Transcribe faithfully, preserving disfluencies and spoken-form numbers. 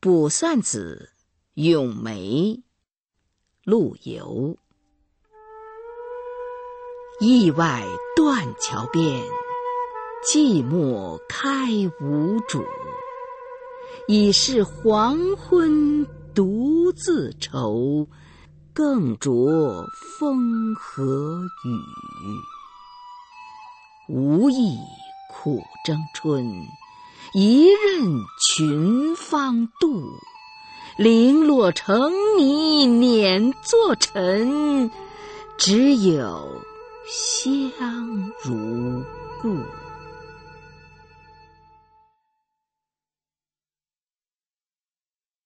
卜算子·咏梅，陆游。驿外断桥边，寂寞开无主。已是黄昏独自愁，更着风和雨。无意苦争春，一任群芳妒。零落成泥碾作尘，只有香如故。